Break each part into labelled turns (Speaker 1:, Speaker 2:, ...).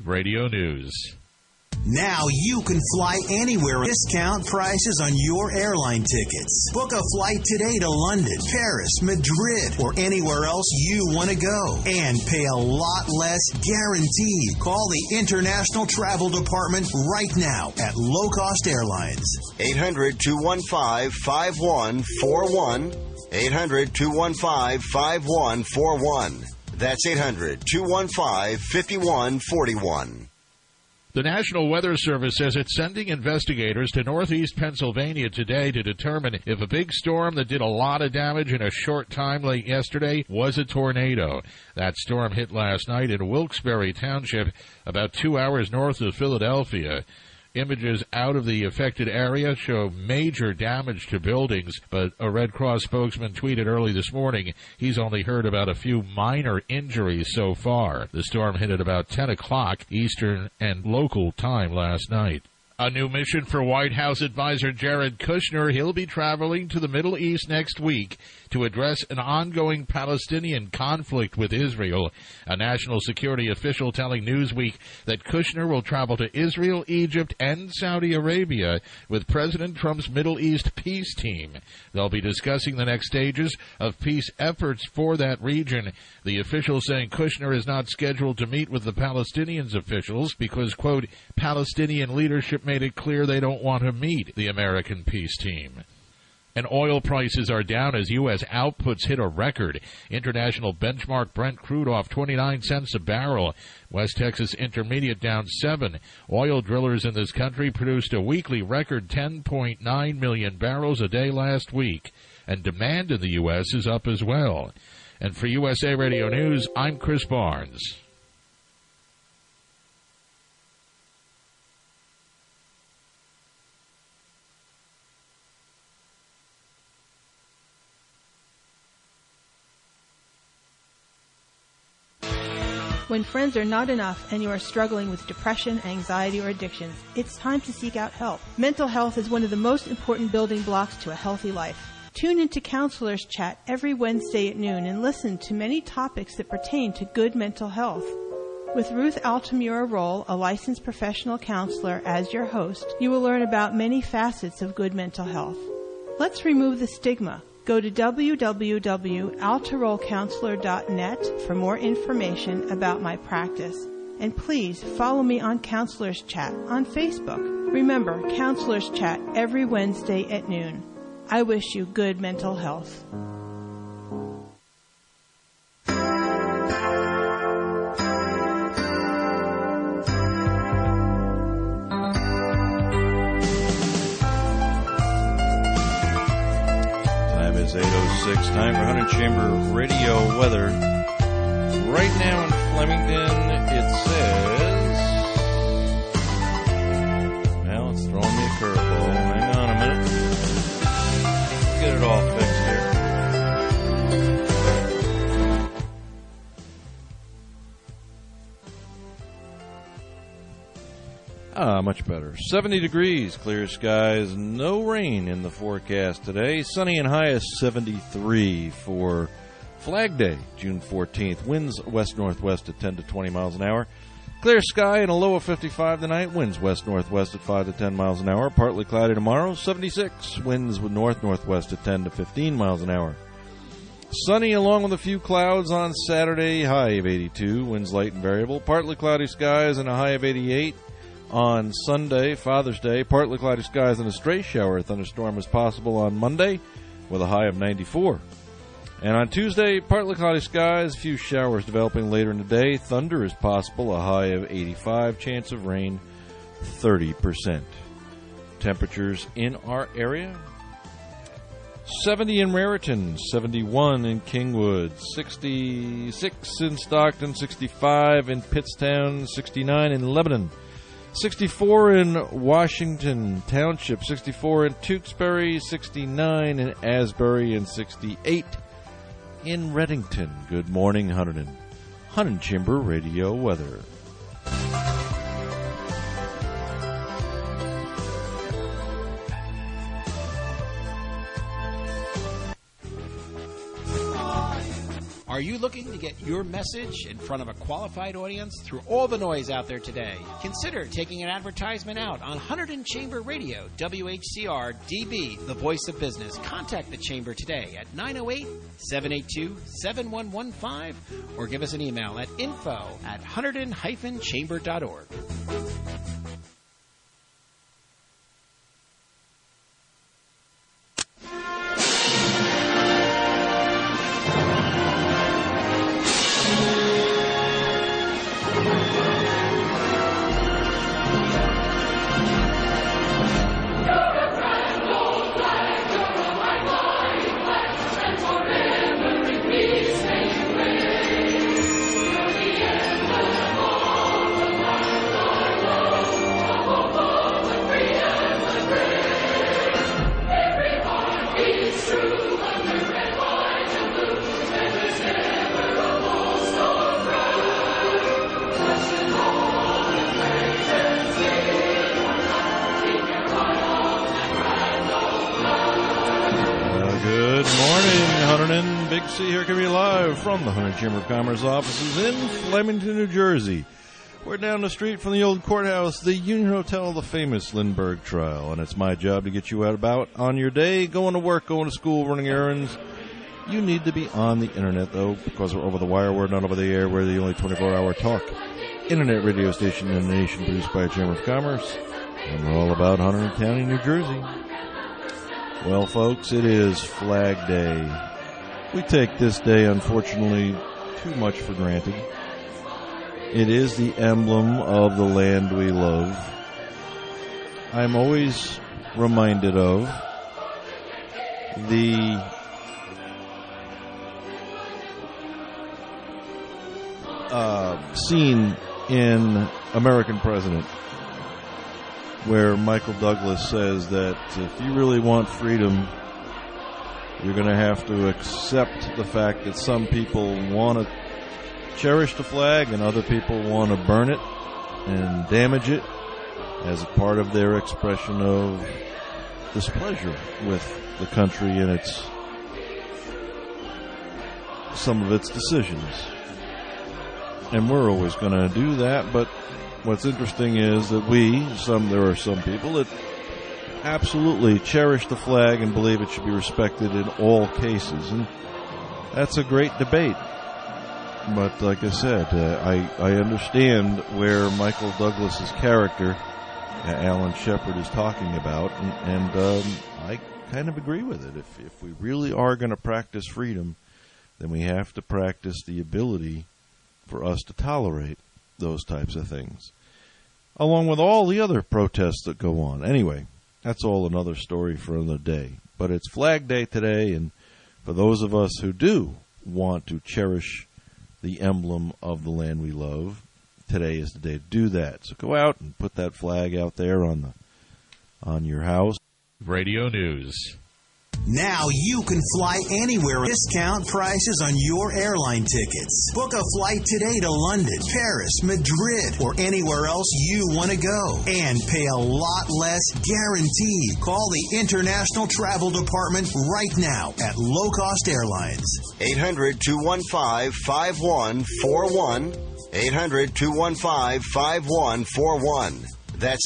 Speaker 1: Radio News.
Speaker 2: Now you can fly anywhere. Discount prices on your airline tickets. Book a flight today to London, Paris, Madrid, or anywhere else you want to go. And pay a lot less guaranteed. Call the International Travel Department right now at Low Cost Airlines.
Speaker 3: 800-215-5141. 800-215-5141. That's 800-215-5141.
Speaker 1: The National Weather Service says it's sending investigators to northeast Pennsylvania today to determine if a big storm that did a lot of damage in a short time late yesterday was a tornado. That storm hit last night in Wilkes-Barre Township, about 2 hours north of Philadelphia. Images out of the affected area show major damage to buildings, but a Red Cross spokesman tweeted early this morning he's only heard about a few minor injuries so far. The storm hit at about 10 o'clock Eastern and local time last night. A new mission for White House advisor Jared Kushner. He'll be traveling to the Middle East next week to address an ongoing Palestinian conflict with Israel. A national security official telling Newsweek that Kushner will travel to Israel, Egypt, and Saudi Arabia with President Trump's Middle East peace team. They'll be discussing the next stages of peace efforts for that region. The official saying Kushner is not scheduled to meet with the Palestinians officials because, quote, Palestinian leadership made it clear they don't want to meet the American peace team. And oil prices are down as U.S. outputs hit a record. International benchmark Brent crude off 29 cents a barrel. West Texas Intermediate down 7. Oil drillers in this country produced a weekly record 10.9 million barrels a day last week. And demand in the U.S. is up as well. And for USA Radio News, I'm Chris Barnes.
Speaker 4: When friends are not enough and you are struggling with depression, anxiety, or addictions, it's time to seek out help. Mental health is one of the most important building blocks to a healthy life. Tune into Counselors Chat every Wednesday at noon and listen to many topics that pertain to good mental health. With Ruth Altamura-Roll, a licensed professional counselor, as your host, you will learn about many facets of good mental health. Let's remove the stigma. Go to www.altarollcounselor.net for more information about my practice. And please follow me on Counselors Chat on Facebook. Remember, Counselors Chat every Wednesday at noon. I wish you good mental health.
Speaker 5: It's 8:06, time for Hunter Chamber Radio weather. Right now in Flemington, it says, well, it's throwing me a curveball. Hang on a minute. Get it all fixed here. Much better. 70 degrees, clear skies, no rain in the forecast today. Sunny and high is 73 for Flag Day, June 14th. Winds west-northwest at 10 to 20 miles an hour. Clear sky and a low of 55 tonight. Winds west-northwest at 5 to 10 miles an hour. Partly cloudy tomorrow, 76. Winds with north-northwest at 10 to 15 miles an hour. Sunny along with a few clouds on Saturday, high of 82. Winds light and variable. Partly cloudy skies and a high of 88. On Sunday, Father's Day, partly cloudy skies and a stray shower. A thunderstorm is possible on Monday with a high of 94. And on Tuesday, partly cloudy skies, a few showers developing later in the day. Thunder is possible, a high of 85. Chance of rain, 30%. Temperatures in our area: 70 in Raritan, 71 in Kingwood, 66 in Stockton, 65 in Pittstown, 69 in Lebanon, 64 in Washington Township, 64 in Tewksbury, 69 in Asbury, and 68 in Reddington. Good morning, Huntington Chamber Radio weather.
Speaker 6: Are Are you looking to get your message in front of a qualified audience through all the noise out there today? Consider taking an advertisement out on Hunterdon Chamber Radio, WHCR DB, the voice of business. Contact the Chamber today at 908-782-7115 or give us an email at info@hunterdon-chamber.org.
Speaker 5: From the Hunter Chamber of Commerce offices in Flemington, New Jersey. We're down the street from the old courthouse, the Union Hotel, the famous Lindbergh trial. And it's my job to get you out about on your day, going to work, going to school, running errands. You need to be on the internet, though, because we're over the wire. We're not over the air. We're the only 24-hour talk internet radio station in the nation produced by a Chamber of Commerce. And we're all about Hunter County, New Jersey. Well, folks, it is Flag Day. We take this day, unfortunately, too much for granted. It is the emblem of the land we love. I'm always reminded of the scene in American President where Michael Douglas says that if you really want freedom, you're going to have to accept the fact that some people want to cherish the flag and other people want to burn it and damage it as a part of their expression of displeasure with the country and some of its decisions. And we're always going to do that, but what's interesting is that there are some people that absolutely cherish the flag and believe it should be respected in all cases, and that's a great debate. But like I said, I understand where Michael Douglas's character, Alan Shepard, is talking about, and I kind of agree with it. If we really are going to practice freedom, then we have to practice the ability for us to tolerate those types of things, along with all the other protests that go on. Anyway, that's all another story for another day. But it's Flag Day today, and for those of us who do want to cherish the emblem of the land we love, today is the day to do that. So go out and put that flag out there on your house.
Speaker 1: Radio News.
Speaker 2: Now you can fly anywhere with discount prices on your airline tickets. Book a flight today to London, Paris, Madrid, or anywhere else you want to go. And pay a lot less guaranteed. Call the International Travel Department right now at Low Cost Airlines.
Speaker 3: 800-215-5141. 800-215-5141. That's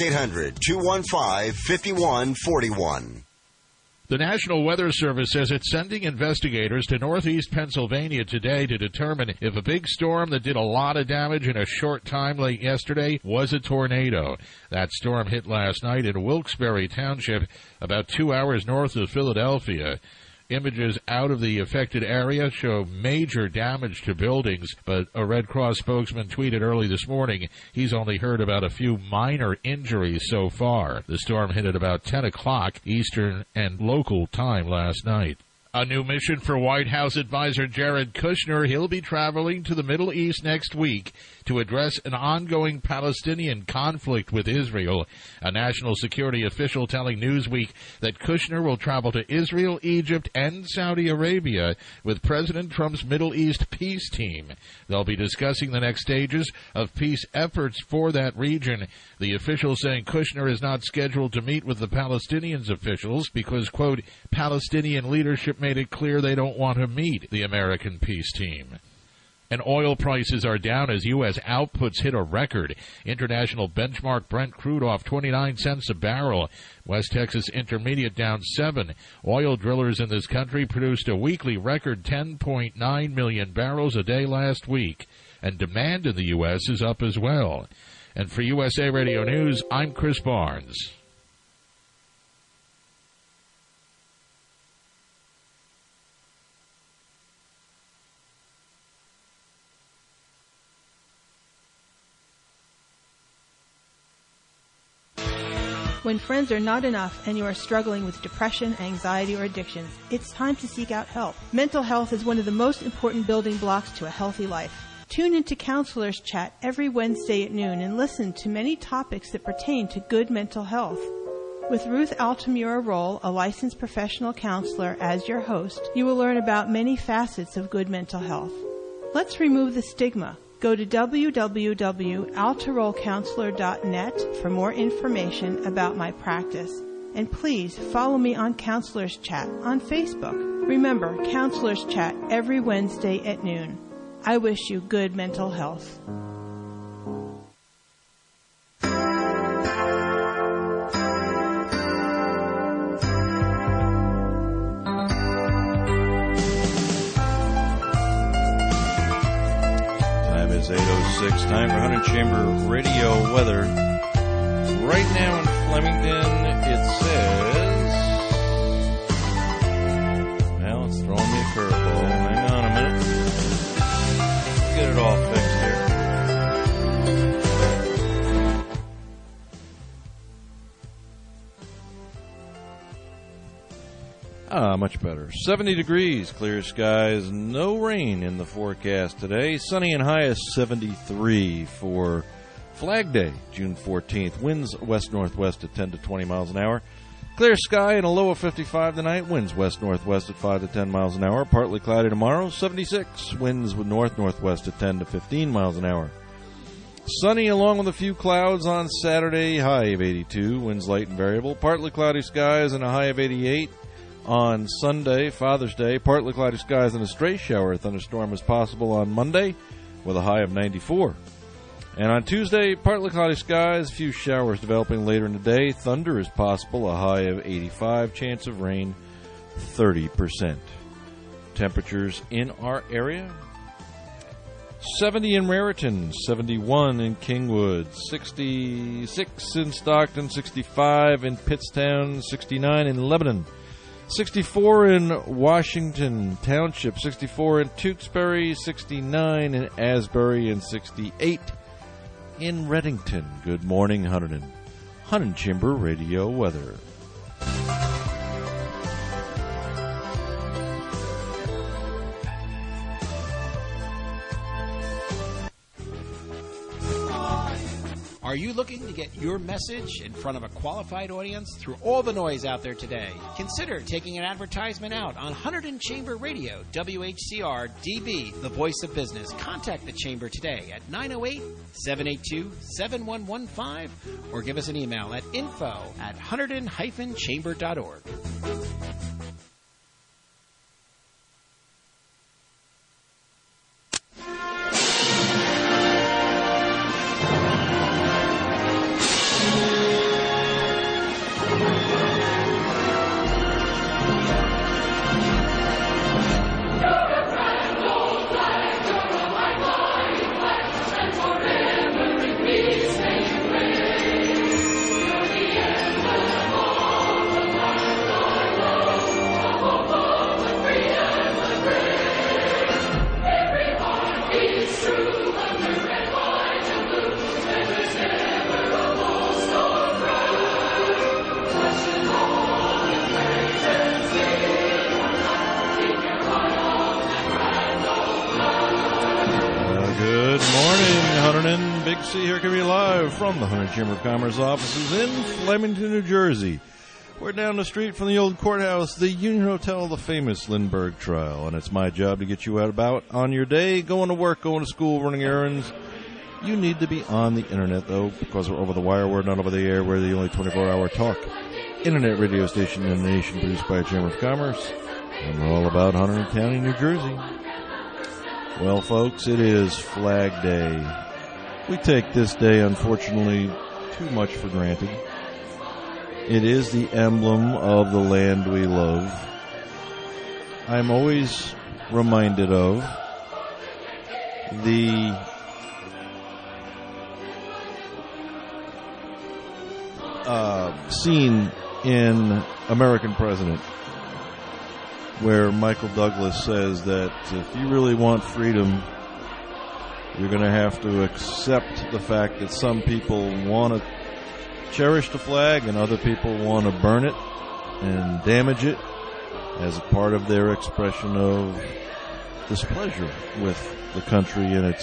Speaker 3: 800-215-5141.
Speaker 1: The National Weather Service says it's sending investigators to northeast Pennsylvania today to determine if a big storm that did a lot of damage in a short time late yesterday was a tornado. That storm hit last night in Wilkes-Barre Township, about 2 hours north of Philadelphia. Images out of the affected area show major damage to buildings, but a Red Cross spokesman tweeted early this morning he's only heard about a few minor injuries so far. The storm hit at about 10 o'clock Eastern and local time last night. A new mission for White House advisor Jared Kushner. He'll be traveling to the Middle East next week to address an ongoing Palestinian conflict with Israel. A national security official telling Newsweek that Kushner will travel to Israel, Egypt, and Saudi Arabia with President Trump's Middle East peace team. They'll be discussing the next stages of peace efforts for that region. The official saying Kushner is not scheduled to meet with the Palestinians officials because, quote, Palestinian leadership made it clear they don't want to meet the American peace team. And oil prices are down as U.S. outputs hit a record. International benchmark Brent crude off 29 cents a barrel. West Texas Intermediate down 7. Oil drillers in this country produced a weekly record 10.9 million barrels a day last week. And demand in the U.S. is up as well. And for USA Radio News, I'm Chris Barnes.
Speaker 4: When friends are not enough and you are struggling with depression, anxiety, or addictions, it's time to seek out help. Mental health is one of the most important building blocks to a healthy life. Tune into Counselors Chat every Wednesday at noon and listen to many topics that pertain to good mental health. With Ruth Altamura-Roll, a licensed professional counselor, as your host, you will learn about many facets of good mental health. Let's remove the stigma. Go to www.altarollcounselor.net for more information about my practice. And please follow me on Counselors Chat on Facebook. Remember, Counselors Chat every Wednesday at noon. I wish you good mental health.
Speaker 5: It's 8:06, time for Hunter Chamber Radio weather. Right now in Flemington, it says, well, it's throwing me a curveball. Hang on a minute. Get it all fixed here. Much better. 70 degrees, clear skies, no rain in the forecast today. Sunny and high is 73 for Flag Day, June 14th. Winds west-northwest at 10 to 20 miles an hour. Clear sky and a low of 55 tonight. Winds west-northwest at 5 to 10 miles an hour. Partly cloudy tomorrow, 76. Winds with north-northwest at 10 to 15 miles an hour. Sunny along with a few clouds on Saturday, high of 82. Winds light and variable. Partly cloudy skies and a high of 88. On Sunday, Father's Day, partly cloudy skies and a stray shower. A thunderstorm is possible on Monday with a high of 94. And on Tuesday, partly cloudy skies, a few showers developing later in the day. Thunder is possible, a high of 85. Chance of rain, 30%. Temperatures in our area: 70 in Raritan, 71 in Kingwood, 66 in Stockton, 65 in Pittstown, 69 in Lebanon, 64 in Washington Township, 64 in Tewksbury, 69 in Asbury, and 68 in Reddington. Good morning, Hunter Chamber Radio weather.
Speaker 6: Are you looking to get your message in front of a qualified audience through all the noise out there today? Consider taking an advertisement out on Hunterdon Chamber Radio, WHCR DB, the voice of business. Contact the Chamber today at 908-782-7115 or give us an email at info@hunterdon-chamber.org.
Speaker 5: From the Hunter Chamber of Commerce offices in Flemington, New Jersey. We're down the street from the old courthouse, the Union Hotel, the famous Lindbergh Trial, and it's my job to get you out about on your day, going to work, going to school, running errands. You need to be on the internet, though, because we're over the wire, we're not over the air, we're the only 24-hour talk internet radio station in the nation produced by a Chamber of Commerce. And we're all about Hunter County, New Jersey. Well, folks, it is Flag Day. We take this day, unfortunately, too much for granted. It is the emblem of the land we love. I'm always reminded of the scene in American President where Michael Douglas says that if you really want freedom, you're going to have to accept the fact that some people want to cherish the flag and other people want to burn it and damage it as a part of their expression of displeasure with the country and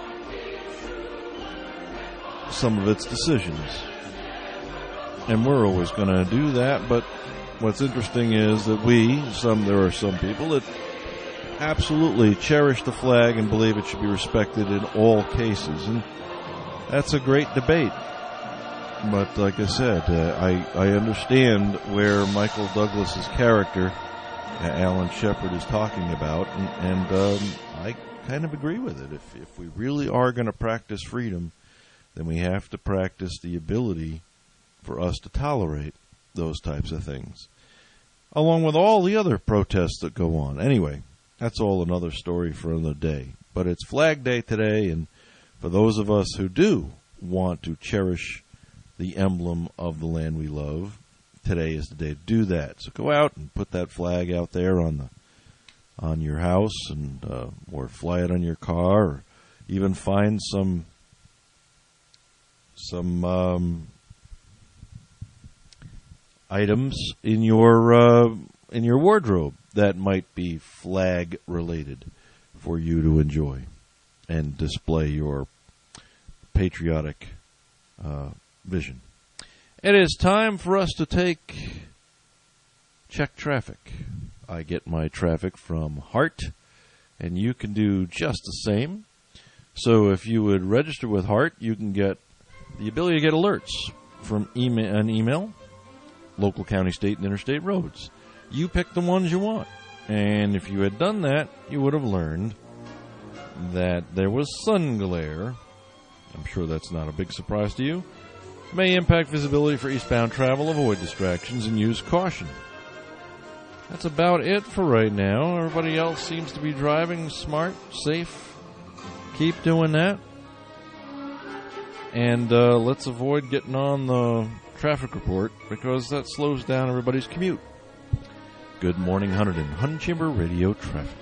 Speaker 5: some of its decisions. And we're always going to do that, but what's interesting is that there are some people that absolutely cherish the flag and believe it should be respected in all cases, and that's a great debate. But like I said, I understand where Michael Douglas's character, Alan Shepard, is talking about, and I kind of agree with it. If we really are going to practice freedom, then we have to practice the ability for us to tolerate those types of things, along with all the other protests that go on. Anyway, that's all another story for another day. But it's Flag Day today, and for those of us who do want to cherish the emblem of the land we love, today is the day to do that. So go out and put that flag out there on your house, and or fly it on your car, or even find some items in your wardrobe that might be flag related for you to enjoy and display your patriotic vision. It is time for us to check traffic. I get my traffic from Hart, and you can do just the same. So if you would register with Hart, you can get the ability to get alerts from an email, local, county, state, and interstate roads. You pick the ones you want. And if you had done that, you would have learned that there was sun glare. I'm sure that's not a big surprise to you. May impact visibility for eastbound travel. Avoid distractions and use caution. That's about it for right now. Everybody else seems to be driving smart, safe. Keep doing that. And let's avoid getting on the traffic report because that slows down everybody's commute. Good morning, Hunterdon. Hunt Chamber Radio Traffic.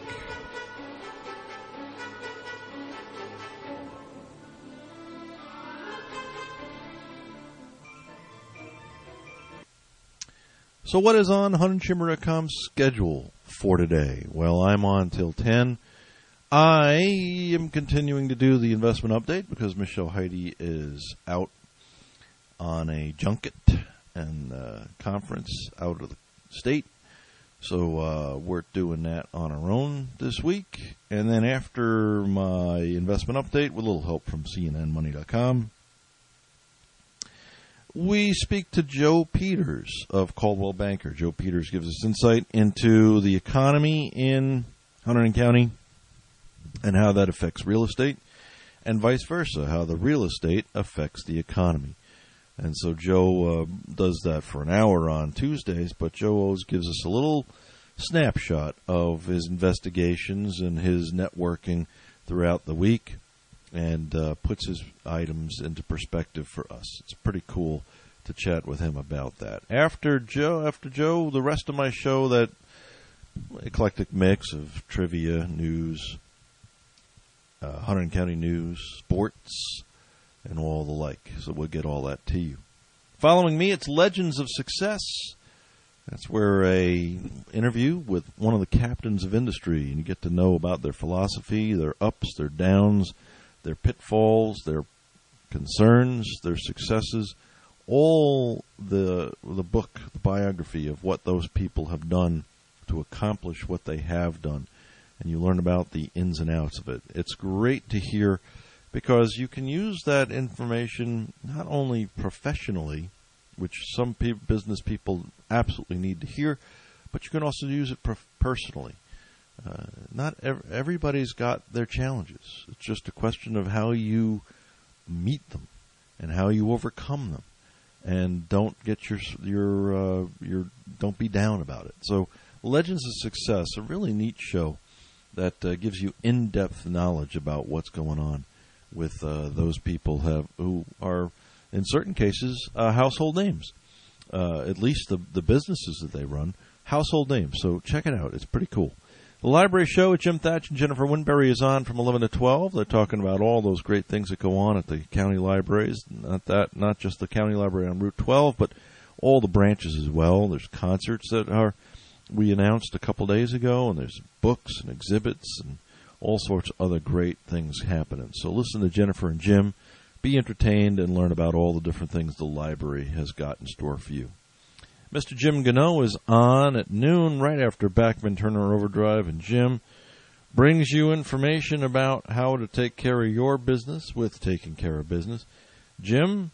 Speaker 5: So what is on HuntandChamber.com's schedule for today? Well, I'm on till 10. I am continuing to do the investment update because Michelle Heidi is out on a junket and conference out of the state. So we're doing that on our own this week. And then after my investment update, with a little help from CNNMoney.com, we speak to Joe Peters of Caldwell Banker. Joe Peters gives us insight into the economy in Hunterdon County and how that affects real estate, and vice versa, how the real estate affects the economy. And so Joe does that for an hour on Tuesdays, but Joe always gives us a little snapshot of his investigations and his networking throughout the week, and puts his items into perspective for us. It's pretty cool to chat with him about that. After Joe, the rest of my show, that eclectic mix of trivia, news, Hunterdon County news, sports, and all the like. So we'll get all that to you. Following me, it's Legends of Success. That's where a interview with one of the captains of industry, and you get to know about their philosophy, their ups, their downs, their pitfalls, their concerns, their successes, all the book, the biography of what those people have done to accomplish what they have done. And you learn about the ins and outs of it. It's great to hear because you can use that information not only professionally, which some business people absolutely need to hear, but you can also use it personally. Not everybody's got their challenges. It's just a question of how you meet them and how you overcome them, and don't get don't be down about it. So, Legends of Success, a really neat show that gives you in-depth knowledge about what's going on with those people who are, in certain cases, household names. At least the businesses that they run, household names. So check it out. It's pretty cool. The Library Show with Jim Thatch and Jennifer Winberry is on from 11 to 12. They're talking about all those great things that go on at the county libraries. Not just the county library on Route 12, but all the branches as well. There's concerts that we announced a couple days ago, and there's books and exhibits and all sorts of other great things happening. So listen to Jennifer and Jim, be entertained, and learn about all the different things the library has got in store for you. Mr. Jim Gano is on at noon, right after Backman Turner Overdrive, and Jim brings you information about how to take care of your business with Taking Care of Business. Jim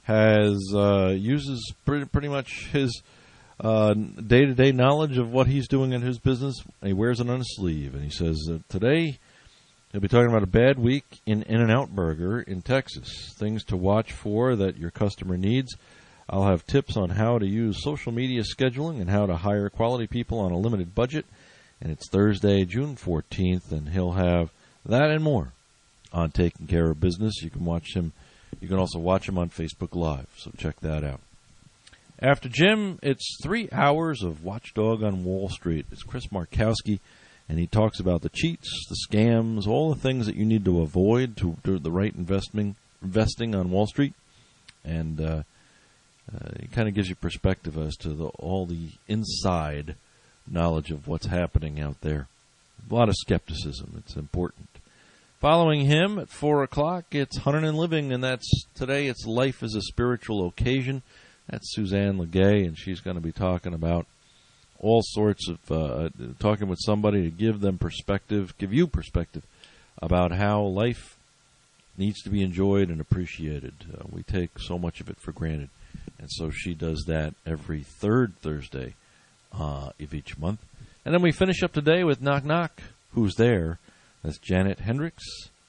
Speaker 5: uses pretty much his day-to-day knowledge of what he's doing in his business. He wears it on his sleeve, and he says today he'll be talking about a bad week in In-N-Out Burger in Texas, things to watch for that your customer needs. I'll have tips on how to use social media scheduling and how to hire quality people on a limited budget. And it's Thursday, June 14th, and he'll have that and more on Taking Care of Business. You can watch him. You can also watch him on Facebook Live, so check that out. After Jim, it's 3 hours of Watchdog on Wall Street. It's Chris Markowski, and he talks about the cheats, the scams, all the things that you need to avoid to do the right investing on Wall Street. And it kind of gives you perspective as to all the inside knowledge of what's happening out there. A lot of skepticism. It's important. Following him at 4 o'clock, it's Hunting and Living, and today it's Life as a Spiritual Occasion. That's Suzanne Legay, and she's going to be talking about all sorts of, talking with somebody to give you perspective about how life needs to be enjoyed and appreciated. We take so much of it for granted. And so she does that every third Thursday of each month. And then we finish up today with Knock Knock. Who's there? That's Judith Hendricks.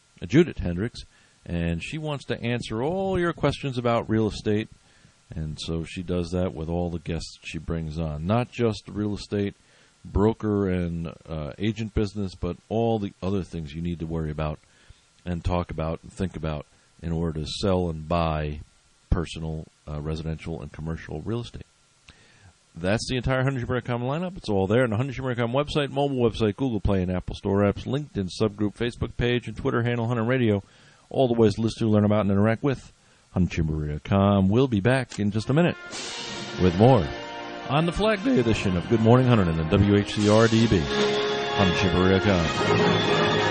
Speaker 5: And she wants to answer all your questions about real estate. And so she does that with all the guests she brings on. Not just real estate, broker and agent business, but all the other things you need to worry about and talk about and think about in order to sell and buy personal, residential, and commercial real estate. That's the entire HuntingtonChamber.com lineup. It's all there on the HuntingtonChamber.com website, mobile website, Google Play and Apple Store apps, LinkedIn subgroup, Facebook page, and Twitter handle, Hunter Radio. All the ways to listen to, learn about, and interact with HuntingtonChamber.com. We'll be back in just a minute with more on the Flag Day edition of Good Morning Huntington and WHCR DB. HuntingtonChamber.com.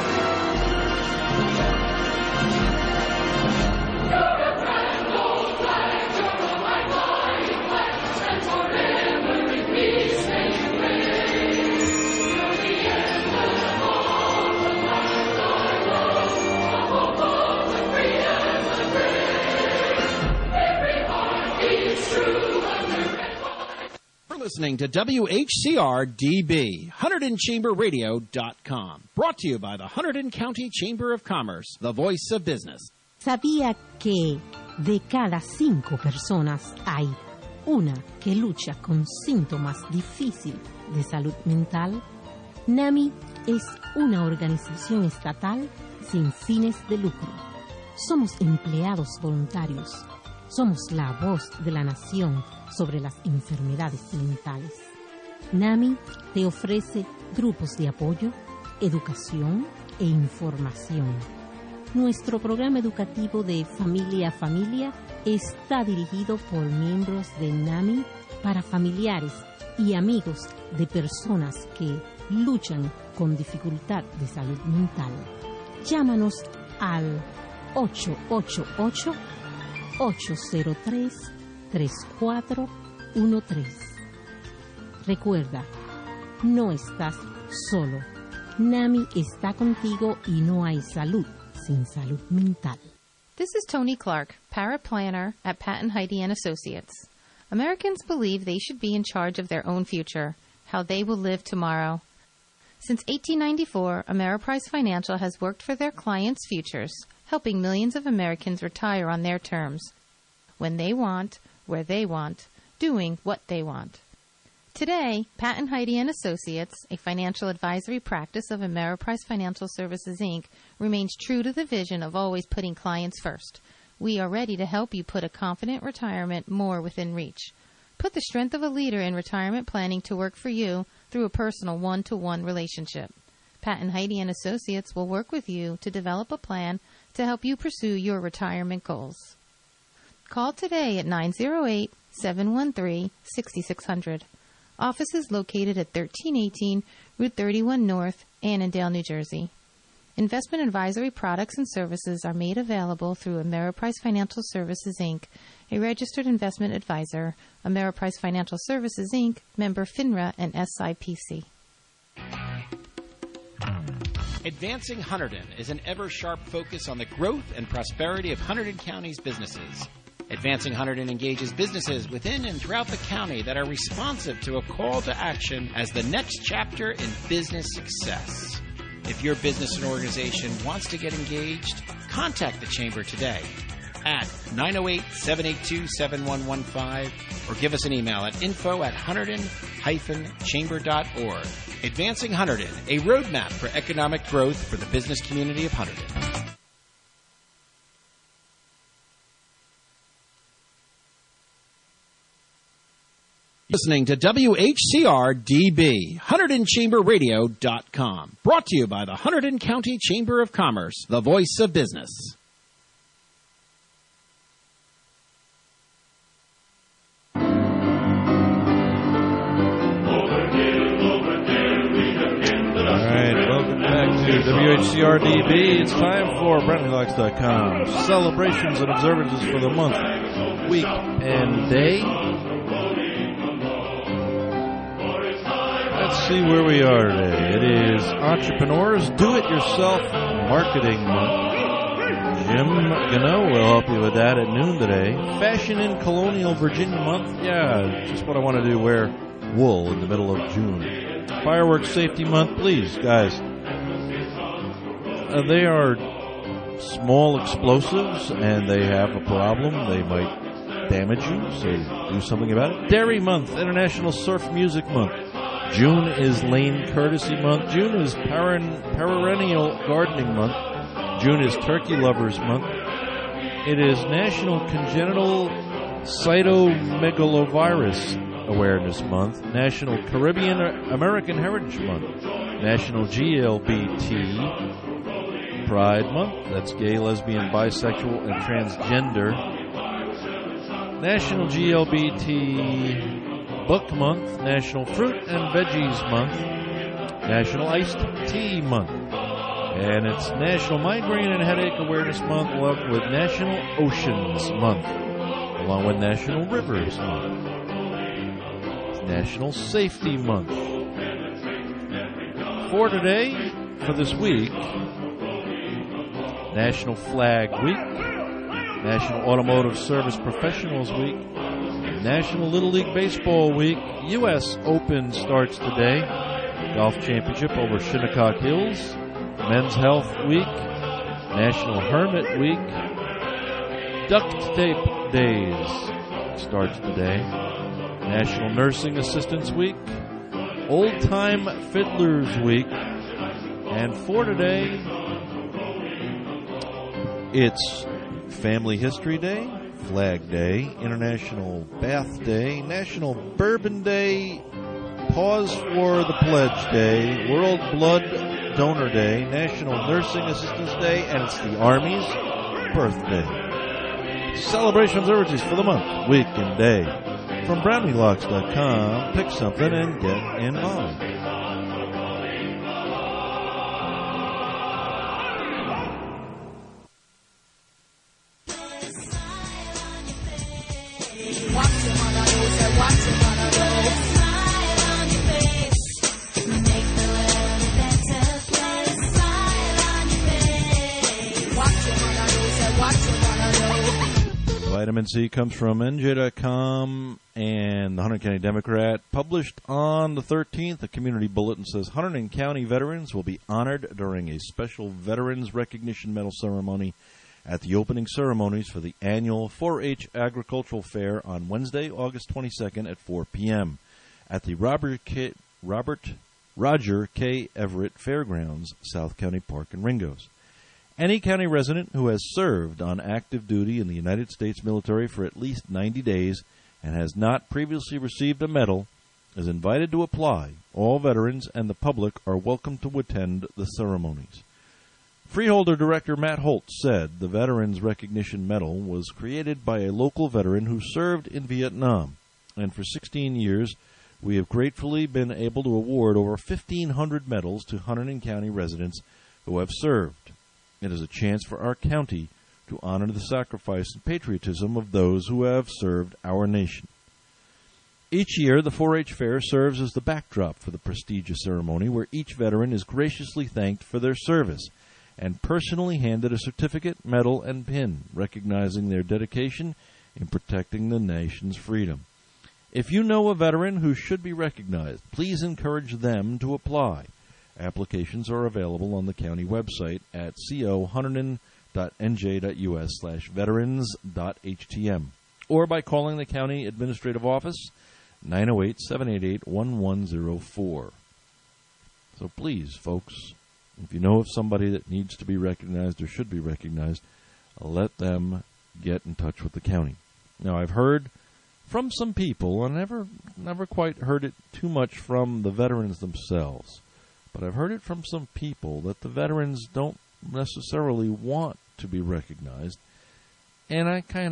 Speaker 6: Listening to WHCR-DB, HuntingtonChamberRadio.com. Brought to you by the Hunterdon County Chamber of Commerce, the voice of business.
Speaker 7: ¿Sabía que de cada 5 personas hay una que lucha con síntomas difíciles de salud mental? NAMI es una organización estatal sin fines de lucro. Somos empleados voluntarios. Somos la voz de la nación sobre las enfermedades mentales. NAMI te ofrece grupos de apoyo, educación e información. Nuestro programa educativo de Familia a Familia está dirigido por miembros de NAMI para familiares y amigos de personas que luchan con dificultad de salud mental. Llámanos al 888-803-3413. Recuerda, no estás solo. NAMI está contigo y no hay salud sin salud mental.
Speaker 8: This is Tony Clark, paraplanner at Pat and Heidi & Associates. Americans believe they should be in charge of their own future. how they will live tomorrow. Since 1894, Ameriprise Financial has worked for their clients' futures, helping millions of Americans retire on their terms, when they want, where they want, doing what they want. Today, Pat and Heidi and Associates, a financial advisory practice of Ameriprise Financial Services, Inc., remains true to the vision of always putting clients first. We are ready to help you put a confident retirement more within reach. Put the strength of a leader in retirement planning to work for you through a personal one-to-one relationship. Pat and Heidi and Associates will work with you to develop a plan to help you pursue your retirement goals. Call today at 908-713-6600. Office is located at 1318 Route 31 North, Annandale, New Jersey. Investment advisory products and services are made available through Ameriprise Financial Services, Inc., a registered investment advisor. Ameriprise Financial Services, Inc., member FINRA and SIPC.
Speaker 6: Advancing Hunterdon is an ever-sharp focus on the growth and prosperity of Hunterdon County's businesses. Advancing Hunterdon engages businesses within and throughout the county that are responsive to a call to action as the next chapter in business success. If your business and organization wants to get engaged, contact the Chamber today at 908-782-7115 or give us an email at info@hunterdon-chamber.org. Advancing Hunterdon, a roadmap for economic growth for the business community of Hunterdon. Listening to WHCR-DB, HunterdonChamberRadio.com. Brought to you by the Hunterdon County Chamber of Commerce, the voice of business.
Speaker 5: All right, welcome back to WHCR-DB. It's time for BrownieLocks.com. Celebrations and observances for the month, week, and day. Let's see where we are today. It is Entrepreneurs Do-It-Yourself Marketing Month. Jim Gano will help you with that at noon today. Fashion in Colonial Virginia Month. Yeah, just what I want to do, wear wool in the middle of June. Fireworks Safety Month. Please, guys. They are small explosives, and they have a problem. They might damage you, so do something about it. Dairy Month. International Surf Music Month. June is Lane Courtesy Month. June is Perennial Gardening Month. June is Turkey Lovers Month. It is National Congenital Cytomegalovirus Awareness Month. National Caribbean American Heritage Month. National GLBT Pride Month. That's gay, lesbian, bisexual, and transgender. National GLBT Book Month, National Fruit and Veggies Month, National Iced Tea Month, and it's National Migraine and Headache Awareness Month, along with National Oceans Month, along with National Rivers Month. It's National Safety Month. For today, for this week, National Flag Week, National Automotive Service Professionals Week, National Little League Baseball Week. U.S. Open starts today. Golf Championship over Shinnecock Hills. Men's Health Week. National Hermit Week. Duct Tape Days starts today. National Nursing Assistants Week. Old Time Fiddlers Week. And for today, it's Family History Day, Flag Day, International Bath Day, National Bourbon Day, Pause for the Pledge Day, World Blood Donor Day, National Nursing Assistance Day, and it's the Army's birthday. Celebration observances for the month, week, and day. From BrownieLocks.com, pick something and get involved. Vitamin C comes from NJ.com and the Hunterdon County Democrat. Published on the 13th, the community bulletin says Hunterdon County veterans will be honored during a special Veterans Recognition Medal ceremony at the opening ceremonies for the annual 4-H Agricultural Fair on Wednesday, August 22nd at 4 p.m. at the Roger K. Everett Fairgrounds, South County Park in Ringgoes. Any county resident who has served on active duty in the United States military for at least 90 days and has not previously received a medal is invited to apply. All veterans and the public are welcome to attend the ceremonies. Freeholder Director Matt Holt said the Veterans Recognition Medal was created by a local veteran who served in Vietnam, and for 16 years we have gratefully been able to award over 1,500 medals to Hunterdon County residents who have served. It is a chance for our county to honor the sacrifice and patriotism of those who have served our nation. Each year, the 4-H Fair serves as the backdrop for the prestigious ceremony where each veteran is graciously thanked for their service and personally handed a certificate, medal, and pin recognizing their dedication in protecting the nation's freedom. If you know a veteran who should be recognized, please encourage them to apply. Applications are available on the county website at co.hunterdon.nj.us/veterans.htm or by calling the county administrative office 908-788-1104. So please, folks, if you know of somebody that needs to be recognized or should be recognized, let them get in touch with the county. Now, I've heard from some people, and never quite heard it too much from the veterans themselves, but I've heard it from some people that the veterans don't necessarily want to be recognized, and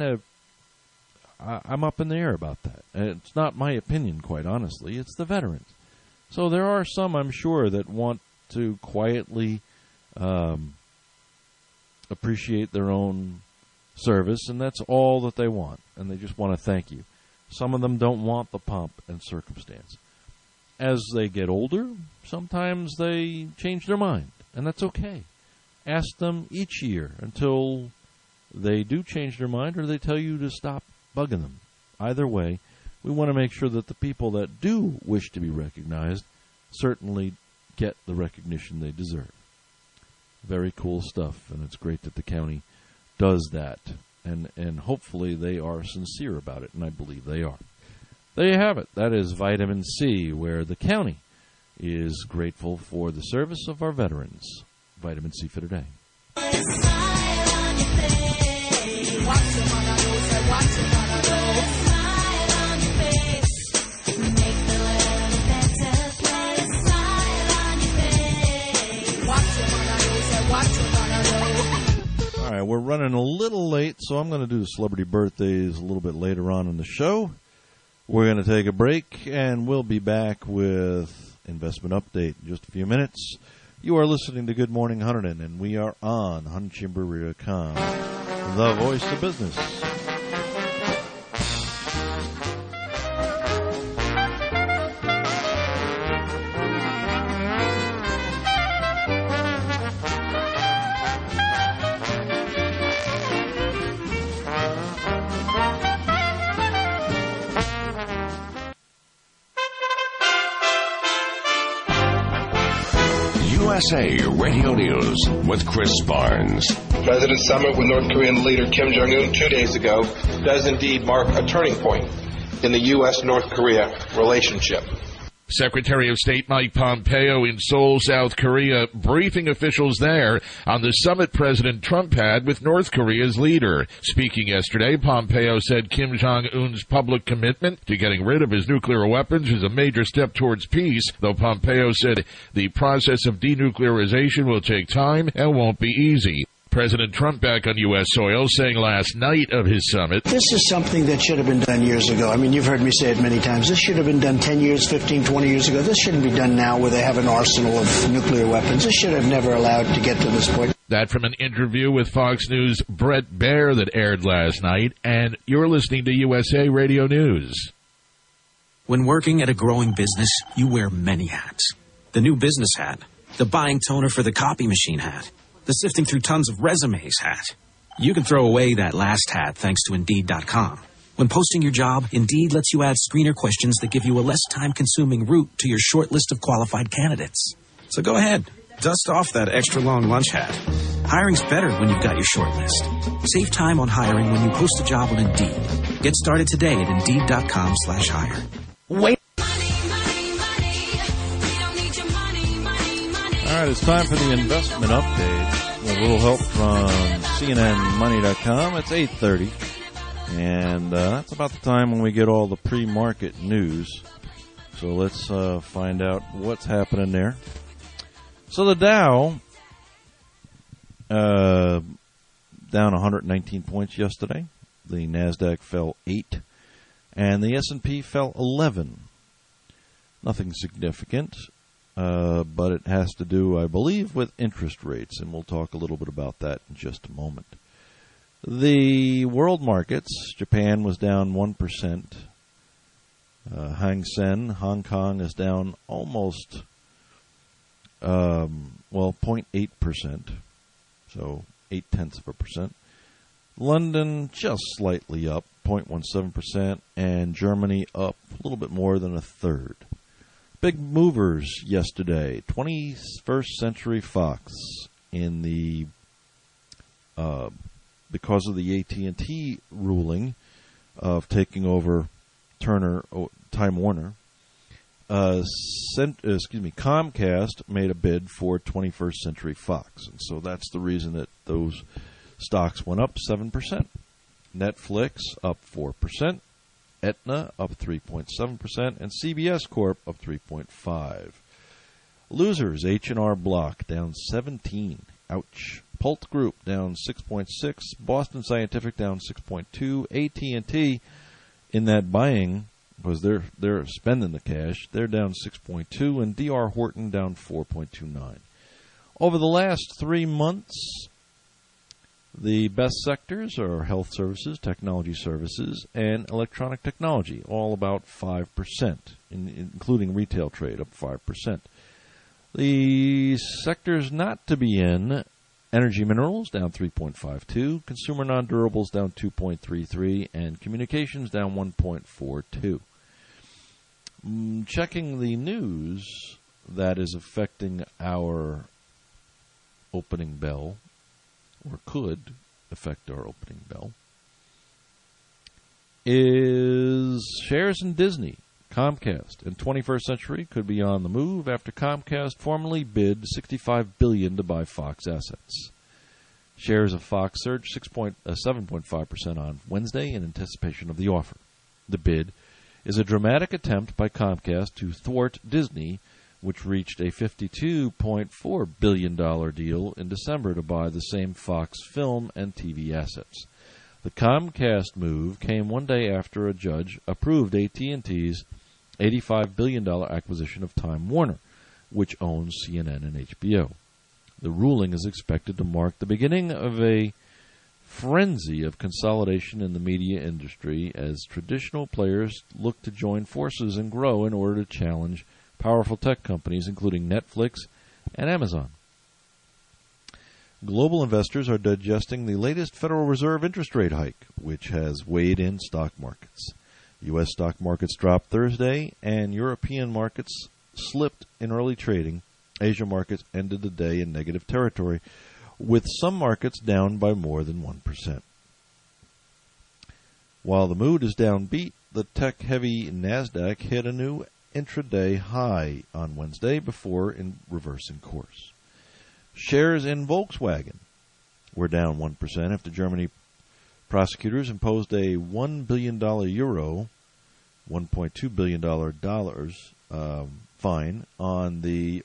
Speaker 5: I'm up in the air about that. And it's not my opinion, quite honestly. It's the veterans. So there are some, I'm sure, that want to quietly appreciate their own service, and that's all that they want, and they just want to thank you. Some of them don't want the pomp and circumstance. As they get older, sometimes they change their mind, and that's okay. Ask them each year until they do change their mind or they tell you to stop bugging them. Either way, we want to make sure that the people that do wish to be recognized certainly get the recognition they deserve. Very cool stuff, and it's great that the county does that, and hopefully they are sincere about it, and I believe they are. There you have it. That is Vitamin C, where the county is grateful for the service of our veterans. Vitamin C for today. All right, we're running a little late, so I'm going to do the celebrity birthdays a little bit later on in the show. We're going to take a break, and we'll be back with Investment Update in just a few minutes. You are listening to Good Morning Hunterdon, and we are on HuntChamber.com, the voice of business.
Speaker 9: USA Radio News with Chris Barnes.
Speaker 10: President's summit with North Korean leader Kim Jong-un 2 days ago does indeed mark a turning point in the U.S.-North Korea relationship.
Speaker 1: Secretary of State Mike Pompeo in Seoul, South Korea, briefing officials there on the summit President Trump had with North Korea's leader. Speaking yesterday, Pompeo said Kim Jong-un's public commitment to getting rid of his nuclear weapons is a major step towards peace, though Pompeo said the process of denuclearization will take time and won't be easy. President Trump back on U.S. soil saying last night of his summit,
Speaker 11: "This is something that should have been done years ago. I mean, you've heard me say it many times. This should have been done 10 years, 15, 20 years ago. This shouldn't be done now where they have an arsenal of nuclear weapons. This should have never allowed to get to this point."
Speaker 1: That from an interview with Fox News' Brett Baer that aired last night, and you're listening to USA Radio News.
Speaker 12: When working at a growing business, you wear many hats. The new business hat, the buying toner for the copy machine hat, the sifting through tons of resumes hat. You can throw away that last hat thanks to Indeed.com. When posting your job, Indeed lets you add screener questions that give you a less time-consuming route to your short list of qualified candidates. So go ahead, dust off that extra long lunch hat. Hiring's better when you've got your short list. Save time on hiring when you post a job on Indeed. Get started today at Indeed.com/hire.
Speaker 5: Wait. All right, it's time for the investment update. A little help from CNNMoney.com. It's 8:30, and that's about the time when we get all the pre-market news. So let's find out what's happening there. So the Dow down 119 points yesterday. The NASDAQ fell 8, and the S&P fell 11. Nothing significant. But it has to do, I believe, with interest rates, and we'll talk a little bit about that in just a moment. The world markets, Japan was down 1%. Hang Seng, Hong Kong is down almost, 0.8%, so 0.8%. London just slightly up, 0.17%, and Germany up a little bit more than a third. Big movers yesterday. 21st Century Fox in the because of the AT&T ruling of taking over Time Warner. Comcast made a bid for 21st Century Fox, and so that's the reason that those stocks went up 7%. Netflix up 4%. Aetna up 3.7%, and CBS Corp up 3.5%. Losers, H&R Block down 17. Ouch. Pult Group down 6.6. Boston Scientific down 6.2. AT&T in that buying, because they're spending the cash, they're down 6.2, and D.R. Horton down 4.29. Over the last 3 months, the best sectors are health services, technology services, and electronic technology, all about 5%, including retail trade, up 5%. The sectors not to be in, energy minerals down 3.52, consumer non-durables down 2.33, and communications down 1.42. Checking the news that is affecting our opening bell, or could affect our opening bell, is shares in Disney, Comcast, and 21st Century could be on the move after Comcast formally bid $65 billion to buy Fox assets. Shares of Fox surged 7.5% on Wednesday in anticipation of the offer. The bid is a dramatic attempt by Comcast to thwart Disney, which reached a $52.4 billion deal in December to buy the same Fox film and TV assets. The Comcast move came one day after a judge approved AT&T's $85 billion acquisition of Time Warner, which owns CNN and HBO. The ruling is expected to mark the beginning of a frenzy of consolidation in the media industry as traditional players look to join forces and grow in order to challenge powerful tech companies, including Netflix and Amazon. Global investors are digesting the latest Federal Reserve interest rate hike, which has weighed in stock markets. U.S. stock markets dropped Thursday, and European markets slipped in early trading. Asia markets ended the day in negative territory, with some markets down by more than 1%. While the mood is downbeat, the tech-heavy NASDAQ hit a new intraday high on Wednesday before reversing course. Shares in Volkswagen were down 1% after Germany prosecutors imposed a $1 billion euro, $1.2 billion fine on the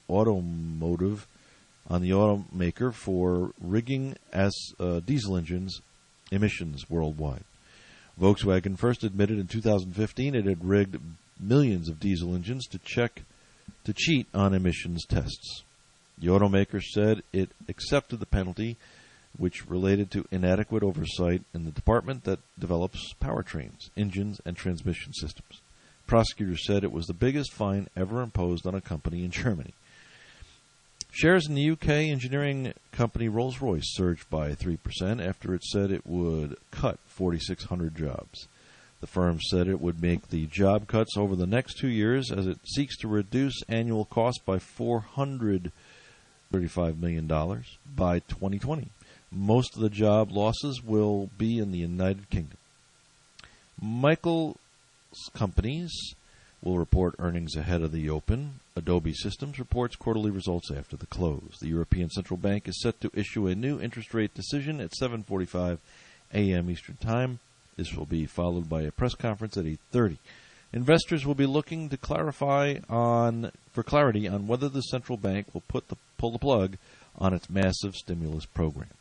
Speaker 5: automaker for rigging diesel engines emissions worldwide. Volkswagen first admitted in 2015 it had rigged millions of diesel engines to cheat on emissions tests. The automaker said it accepted the penalty, which related to inadequate oversight in the department that develops powertrains, engines, and transmission systems. Prosecutors said it was the biggest fine ever imposed on a company in Germany. Shares in the UK engineering company Rolls-Royce surged by 3% after it said it would cut 4,600 jobs. The firm said it would make the job cuts over the next 2 years as it seeks to reduce annual costs by $435 million by 2020. Most of the job losses will be in the United Kingdom. Michael's companies will report earnings ahead of the open. Adobe Systems reports quarterly results after the close. The European Central Bank is set to issue a new interest rate decision at 7:45 a.m. Eastern Time. This will be followed by a press conference at 8:30. Investors will be looking to for clarity on whether the central bank will pull the plug on its massive stimulus program.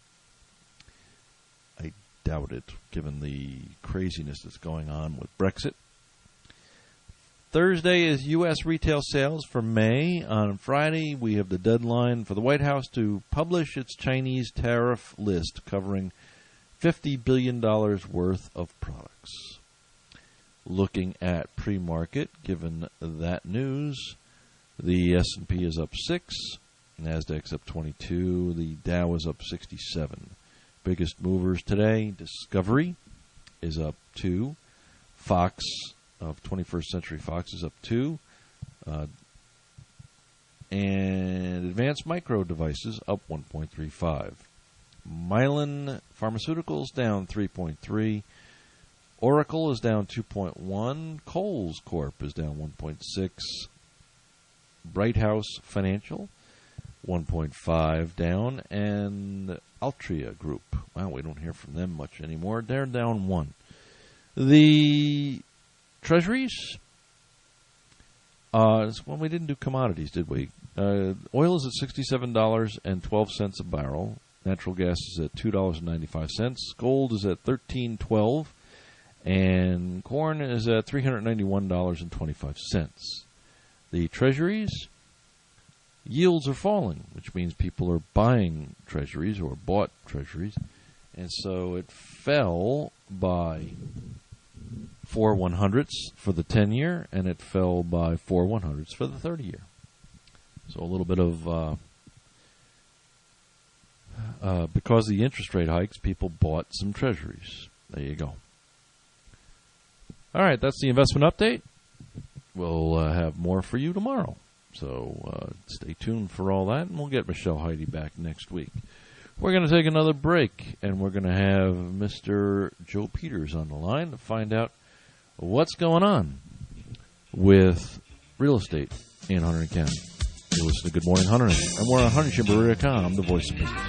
Speaker 5: I doubt it, given the craziness that's going on with Brexit. Thursday is U.S. retail sales for May. On Friday, we have the deadline for the White House to publish its Chinese tariff list covering $50 billion worth of products. Looking at pre-market, given that news, the S&P is up 6, NASDAQ's up 22, the Dow is up 67. Biggest movers today, Discovery is up 2, Fox of 21st Century Fox is up 2, and Advanced Micro Devices up 1.35. Mylan Pharmaceuticals down 3.3. Oracle is down 2.1. Kohl's Corp is down 1.6. Bright House Financial 1.5 down, and Altria Group. Wow, we don't hear from them much anymore. They're down 1. The Treasuries. Well, we didn't do commodities, did we? Oil is at $67.12 a barrel. Natural gas is at $2.95. Gold is at $13.12. And corn is at $391.25. The Treasuries, yields are falling, which means people are buying Treasuries or bought Treasuries. And so it fell by 4/100ths for the 10-year, and it fell by 4/100ths for the 30-year. So a little bit of, because of the interest rate hikes, people bought some Treasuries. There you go. All right, that's the investment update. We'll have more for you tomorrow. So stay tuned for all that, and we'll get Michelle Heidi back next week. We're going to take another break, and we're going to have Mr. Joe Peters on the line to find out what's going on with real estate in Hunterdon County. You listen to Good Morning Hunterdon, and we're on HunterdonChamber.com, the voice of business.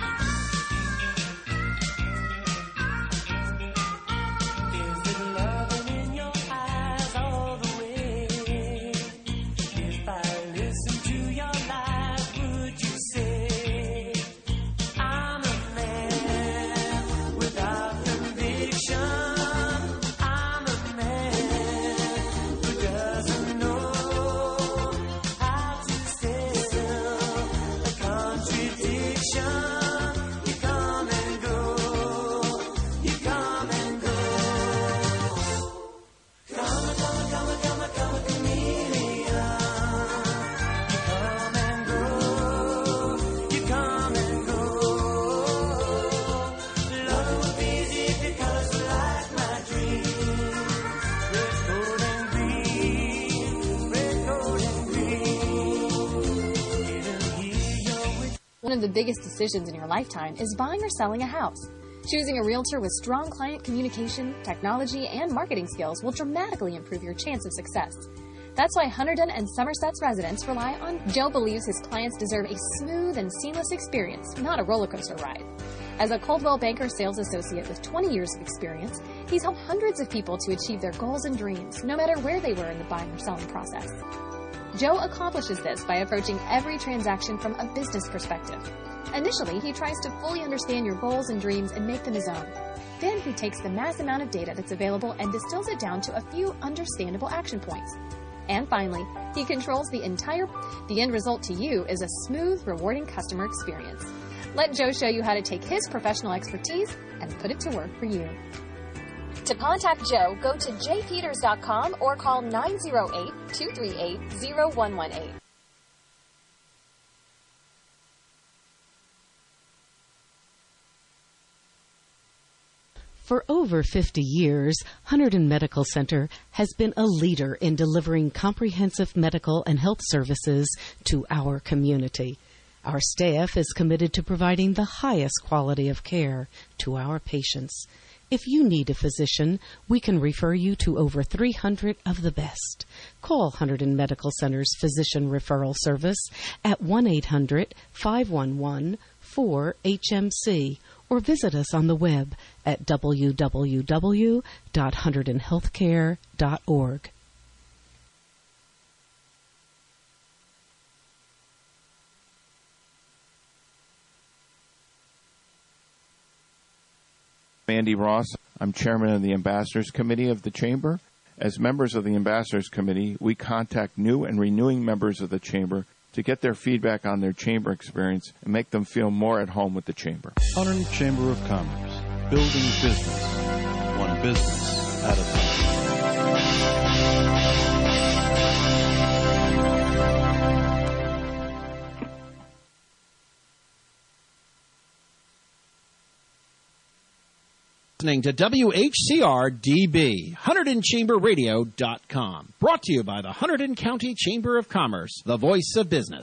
Speaker 13: One of the biggest decisions in your lifetime is buying or selling a house. Choosing a realtor with strong client communication, technology, and marketing skills will dramatically improve your chance of success. That's why Hunterdon and Somerset's residents rely on. Joe believes his clients deserve a smooth and seamless experience, not a roller coaster ride. As a Coldwell Banker sales associate with 20 years of experience, he's helped hundreds of people to achieve their goals and dreams, no matter where they were in the buying or selling process. Joe accomplishes this by approaching every transaction from a business perspective. Initially, he tries to fully understand your goals and dreams and make them his own. Then he takes the mass amount of data that's available and distills it down to a few understandable action points. And finally, he controls the end result to you is a smooth, rewarding customer experience. Let Joe show you how to take his professional expertise and put it to work for you. To contact Joe, go to jpeters.com or call 908-238-0118.
Speaker 14: For over 50 years, Hunterdon Medical Center has been a leader in delivering comprehensive medical and health services to our community. Our staff is committed to providing the highest quality of care to our patients. If you need a physician, we can refer you to over 300 of the best. Call Hunterdon Medical Center's Physician Referral Service at 1-800-511-4HMC or visit us on the web at www.hunterdonhealthcare.org.
Speaker 15: Andy Ross. I'm chairman of the Ambassadors Committee of the Chamber. As members of the Ambassadors Committee, we contact new and renewing members of the Chamber to get their feedback on their Chamber experience and make them feel more at home with the Chamber.
Speaker 5: Hunterdon Chamber of Commerce, building business, one business at a time.
Speaker 6: Listening to WHCR-DB, HunterdonChamberRadio.com. Brought to you by the Hunterdon County Chamber of Commerce, the voice of business.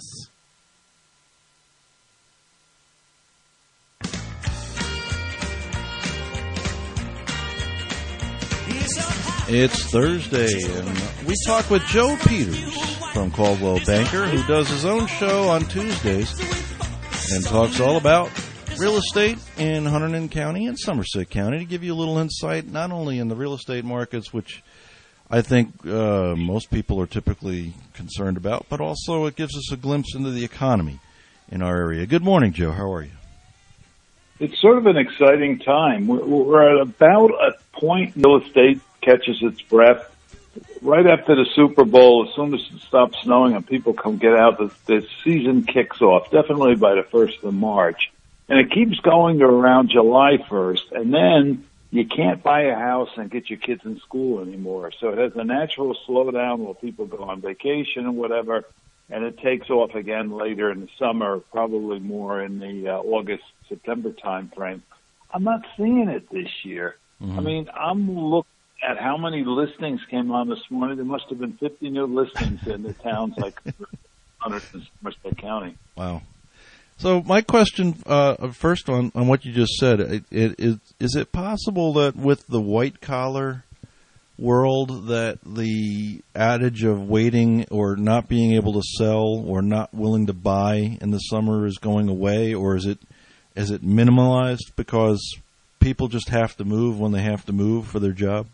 Speaker 5: It's Thursday, and we talk with Joe Peters from Caldwell Banker, who does his own show on Tuesdays and talks all about real estate in Hunterdon County and Somerset County, to give you a little insight not only in the real estate markets, which I think most people are typically concerned about, but also it gives us a glimpse into the economy in our area. Good morning, Joe. How are you?
Speaker 16: It's sort of an exciting time. We're at about a point real estate catches its breath. Right after the Super Bowl, as soon as it stops snowing and people come get out, the season kicks off, definitely by the 1st of March. And it keeps going to around July 1st, and then you can't buy a house and get your kids in school anymore. So it has a natural slowdown while people go on vacation and whatever, and it takes off again later in the summer, probably more in the August, September time frame. I'm not seeing it this year. I mean, I'm looking at how many listings came on this morning. There must have been 50 new listings in the towns like Hunterdon, Somerset County.
Speaker 5: Wow. So my question, first on what you just said, is it possible that with the white-collar world that the adage of waiting or not being able to sell or not willing to buy in the summer is going away, or is it minimalized because people just have to move when they have to move for their job?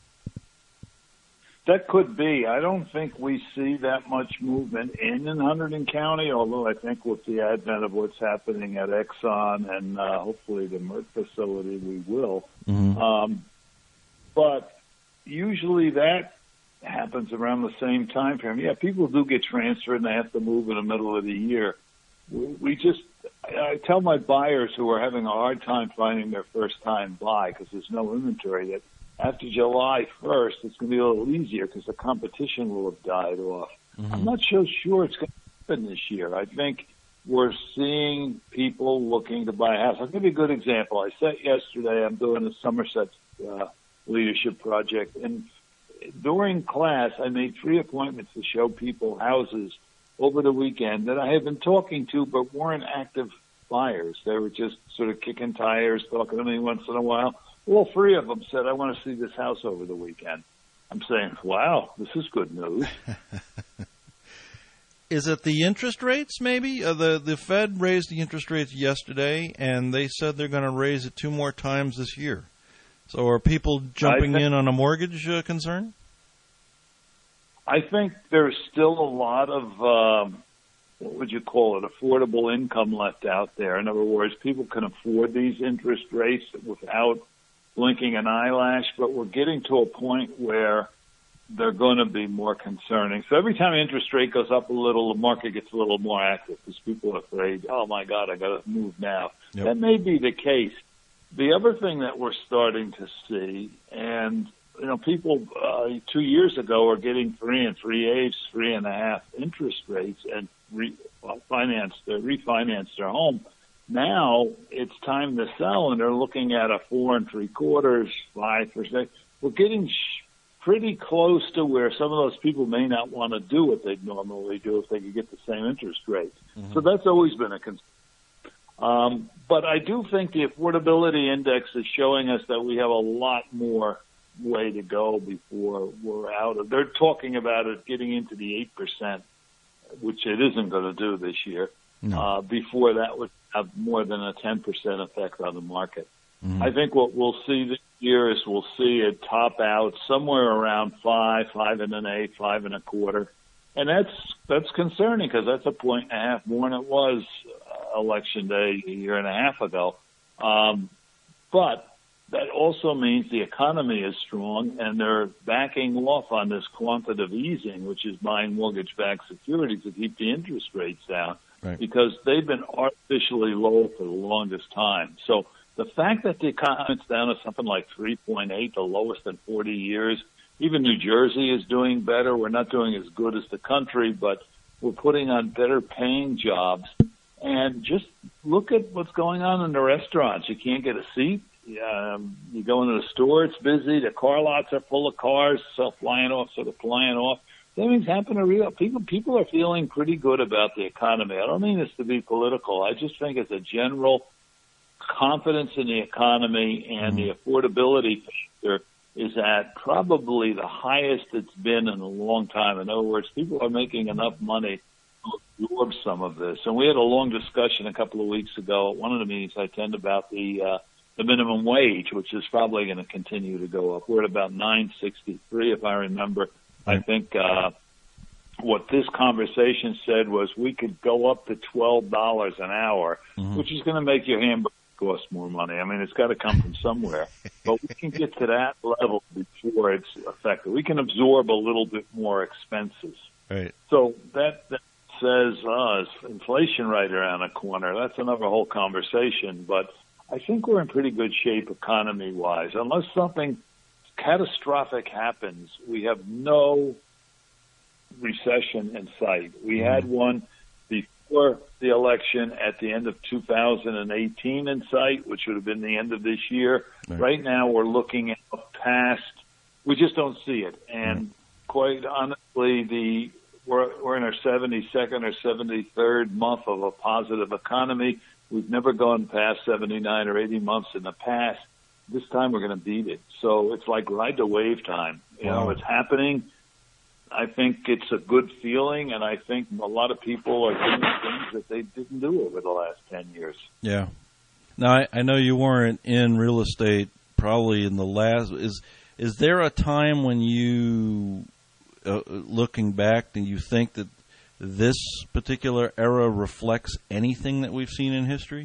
Speaker 16: That could be. I don't think we see that much movement in Hunterdon County, although I think with the advent of what's happening at Exxon and hopefully the Merck facility, we will.
Speaker 5: Mm-hmm.
Speaker 16: But usually that happens around the same time frame. Yeah, people do get transferred and they have to move in the middle of the year. I tell my buyers who are having a hard time finding their first time buy because there's no inventory that after July 1st, it's going to be a little easier because the competition will have died off. Mm-hmm. I'm not so sure it's going to happen this year. I think we're seeing people looking to buy a house. I'll give you a good example. I said yesterday I'm doing a Somerset leadership project, and during class I made 3 appointments to show people houses over the weekend that I had been talking to but weren't active buyers. They were just sort of kicking tires, talking to me once in a while. All 3 of them said, I want to see this house over the weekend. I'm saying, wow, this is good news.
Speaker 5: Is it the interest rates, maybe? The Fed raised the interest rates yesterday, and they said they're going to raise it 2 more times this year. So are people jumping in on a mortgage concern?
Speaker 16: I think there's still a lot of, what would you call it, affordable income left out there. In other words, people can afford these interest rates without blinking an eyelash, but we're getting to a point where they're going to be more concerning. So every time interest rate goes up a little, the market gets a little more active because people are afraid, oh, my God, I got to move now. Yep. That may be the case. The other thing that we're starting to see, and, you know, people 2 years ago were getting 3 3/8, 3.5 interest rates and refinanced their home. Now it's time to sell, and they're looking at a 4 3/4, 5%. We're getting pretty close to where some of those people may not want to do what they'd normally do if they could get the same interest rates. So that's always been a concern. But I do think the affordability index is showing us that we have a lot more way to go before we're out of. They're talking about it getting into the 8%, which it isn't going to do this year. Before that would have more than a 10% effect on the market. I think what we'll see this year is we'll see it top out somewhere around 5, 5 1/8, 5 1/4. And that's concerning because that's 1.5 points more than it was election day a year and a half ago. But that also means the economy is strong and they're backing off on this quantitative easing, which is buying mortgage-backed securities to keep the interest rates down because they've been artificially low for the longest time. So the fact that the economy is down to something like 3.8, the lowest in 40 years, even New Jersey is doing better. We're not doing as good as the country, but we're putting on better paying jobs. And just look at what's going on in the restaurants. You can't get a seat. You go into the store, it's busy. The car lots are full of cars, flying off. Things happen to real people. People are feeling pretty good about the economy. I don't mean this to be political. I just think it's a general confidence in the economy, and the affordability factor is at probably the highest it's been in a long time. In other words, people are making enough money to absorb some of this. And we had a long discussion a couple of weeks ago at one of the meetings I attended about the minimum wage, which is probably going to continue to go up. We're at about $9.63, if I remember. I think what this conversation said was we could go up to $12 an hour, which is going to make your hamburger cost more money. I mean, it's got to come from somewhere. But we can get to that level before it's effective. We can absorb a little bit more expenses.
Speaker 5: Right.
Speaker 16: So that says is inflation right around the corner. That's another whole conversation. But I think we're in pretty good shape economy-wise. Unless something catastrophic happens, we have no recession in sight. We had one before the election at the end of 2018 in sight, which would have been the end of this year. Right now we're looking at past. We just don't see it. And quite honestly, we're in our 72nd or 73rd month of a positive economy. We've never gone past 79 or 80 months in the past. This time we're going to beat it. So it's like ride the wave time. You know, it's happening. I think it's a good feeling, and I think a lot of people are doing things that they didn't do over the last 10 years.
Speaker 5: Yeah. Now, I know you weren't in real estate probably in the last. Is there a time when you, looking back, and you think that this particular era reflects anything that we've seen in history?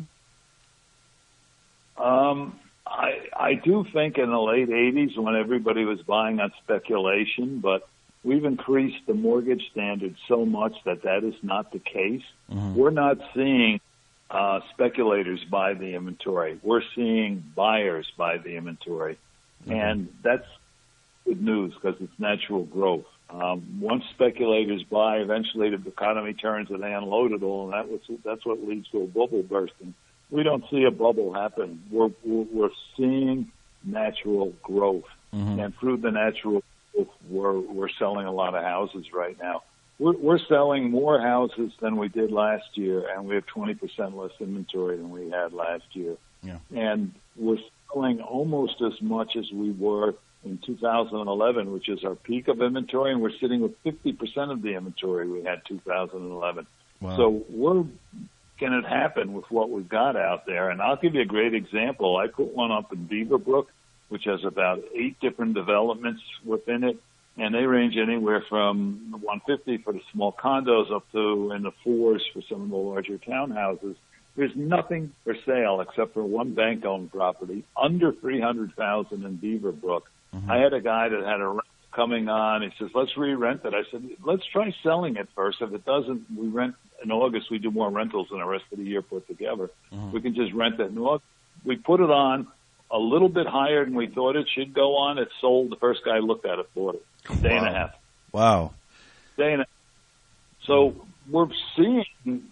Speaker 16: I do think in the late 80s when everybody was buying on speculation, but we've increased the mortgage standard so much that is not the case. We're not seeing speculators buy the inventory. We're seeing buyers buy the inventory. And that's good news because it's natural growth. Once speculators buy, eventually the economy turns and they unload it all, and that's what leads to a bubble bursting. We don't see a bubble happen. We're seeing natural growth, and through the natural growth, we're selling a lot of houses right now. We're selling more houses than we did last year, and we have 20% less inventory than we had last year.
Speaker 5: Yeah.
Speaker 16: And we're selling almost as much as we were in 2011, which is our peak of inventory, and we're sitting with 50% of the inventory we had 2011.
Speaker 5: Wow.
Speaker 16: So we're making it happen with what we've got out there. And I'll give you a great example. I put one up in Beaverbrook, which has about 8 different developments within it, and they range anywhere from $150 for the small condos up to in the $4s for some of the larger townhouses. There's nothing for sale except for one bank-owned property under $300,000 in Beaverbrook. I had a guy that had a rent coming on. He says, let's re-rent it. I said, let's try selling it first. If it doesn't, we rent in August. We do more rentals than the rest of the year put together. We can just rent it in August. We put it on a little bit higher than we thought it should go on. It sold. The first guy looked at it, bought it. Day and a half.
Speaker 5: Wow.
Speaker 16: Day and a half. So we're seeing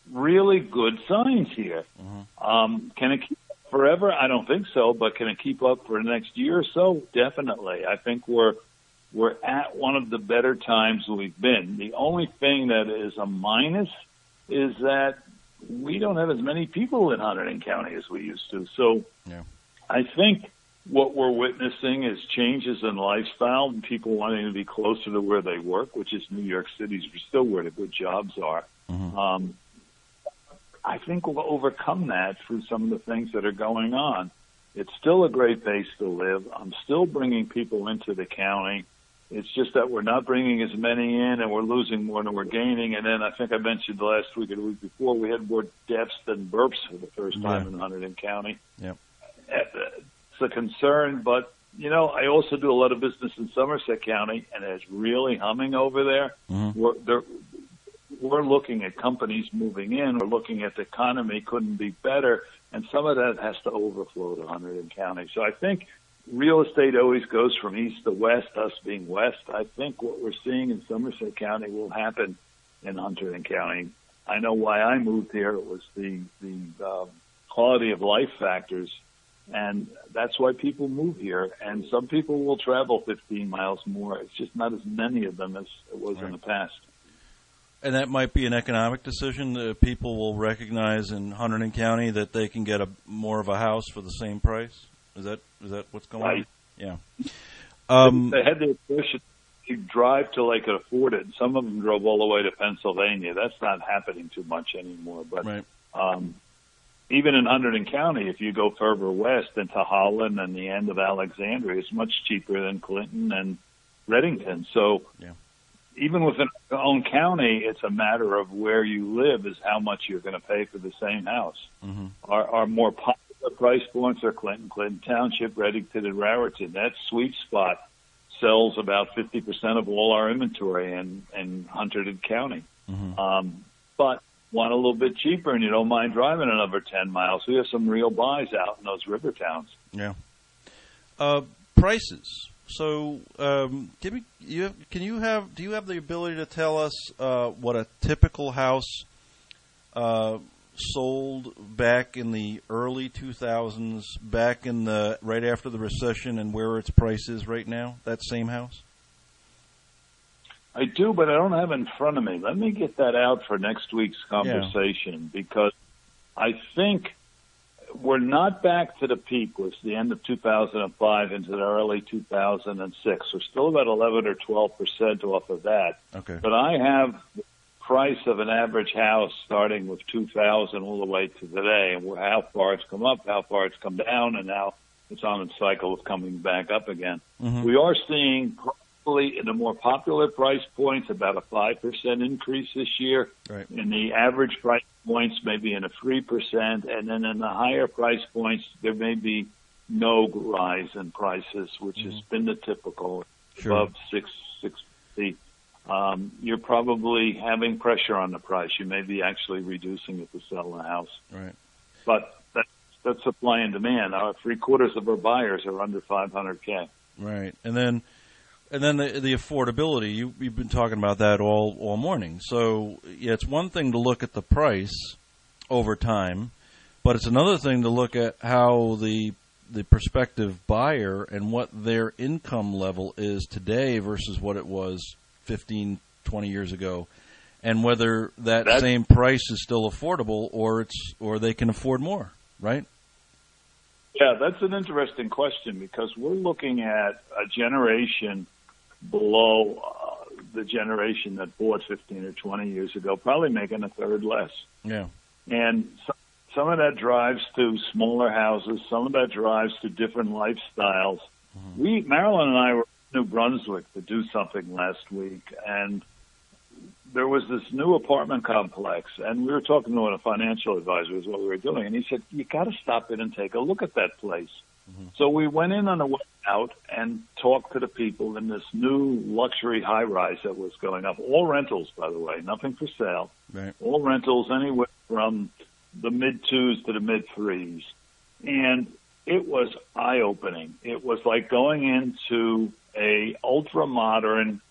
Speaker 16: really good signs here. Can it keep up forever? I don't think so, but can it keep up for the next year or so? Definitely. I think we're at one of the better times we've been. The only thing that is a minus is that we don't have as many people in Hunterdon County as we used to. So I think what we're witnessing is changes in lifestyle and people wanting to be closer to where they work, which is New York City's still where the good jobs are. I think we'll overcome that through some of the things that are going on. It's still a great place to live. I'm still bringing people into the county. It's just that we're not bringing as many in, and we're losing more than we're gaining. And then I think I mentioned last week or the week before, we had more deaths than burps for the first time in Hunterdon County. It's a concern, but, you know, I also do a lot of business in Somerset County, and it's really humming over there. We're looking at companies moving in. We're looking at the economy couldn't be better, and some of that has to overflow to Hunterdon County. So I think real estate always goes from east to west, us being west. I think what we're seeing in Somerset County will happen in Hunterdon County. I know why I moved here. It was the quality of life factors, and that's why people move here. And some people will travel 15 miles more. It's just not as many of them as it was in the past.
Speaker 5: And that might be an economic decision. People will recognize in Hunterdon County that they can get more of a house for the same price. Is that what's going on? Yeah.
Speaker 16: They had the option to drive till they could afford it. Some of them drove all the way to Pennsylvania. That's not happening too much anymore. But even in Hunterdon County, if you go further west into Holland and the end of Alexandria, it's much cheaper than Clinton and Reddington. So even within our own county, it's a matter of where you live is how much you're going to pay for the same house. Our more popular price points are Clinton Township, Reddington, and Raritan. That sweet spot sells about 50% of all our inventory in Hunterdon County. But want a little bit cheaper and you don't mind driving another 10 miles. We have some real buys out in those river towns.
Speaker 5: Prices. So, do you have the ability to tell us what a typical house sold back in the early 2000s, back in right after the recession, and where its price is right now? That same house.
Speaker 16: I do, but I don't have it in front of me. Let me get that out for next week's conversation because I think we're not back to the peak, which was the end of 2005 into the early 2006. We're still about 11 or 12% off of that. But I have the price of an average house starting with 2000 all the way to today, and how far it's come up, how far it's come down, and now it's on its cycle of coming back up again. We are seeing probably in the more popular price points about a 5% increase this year. In the average price points, maybe in a 3%, and then in the higher price points, there may be no rise in prices, which has been the typical above $660. You're probably having pressure on the price. You may be actually reducing it to sell the house. But that's supply and demand. 3/4 of our buyers are under $500K.
Speaker 5: And then the affordability. You've been talking about that all morning. So it's one thing to look at the price over time, but it's another thing to look at how the prospective buyer and what their income level is today versus what it was 15, 20 years ago, and whether that same price is still affordable or they can afford more, right?
Speaker 16: Yeah, that's an interesting question because we're looking at a generation below the generation that bought 15 or 20 years ago, probably making a third less. And some of that drives to smaller houses. Some of that drives to different lifestyles. Marilyn and I were in New Brunswick to do something last week, and there was this new apartment complex, and we were talking to a financial advisor is what we were doing, and he said, you got to stop in and take a look at that place. So we went in on the way out and talked to the people in this new luxury high-rise that was going up. All rentals, by the way, nothing for sale. All rentals anywhere from the mid-2s to the mid-3s. And it was eye-opening. It was like going into a ultra-modern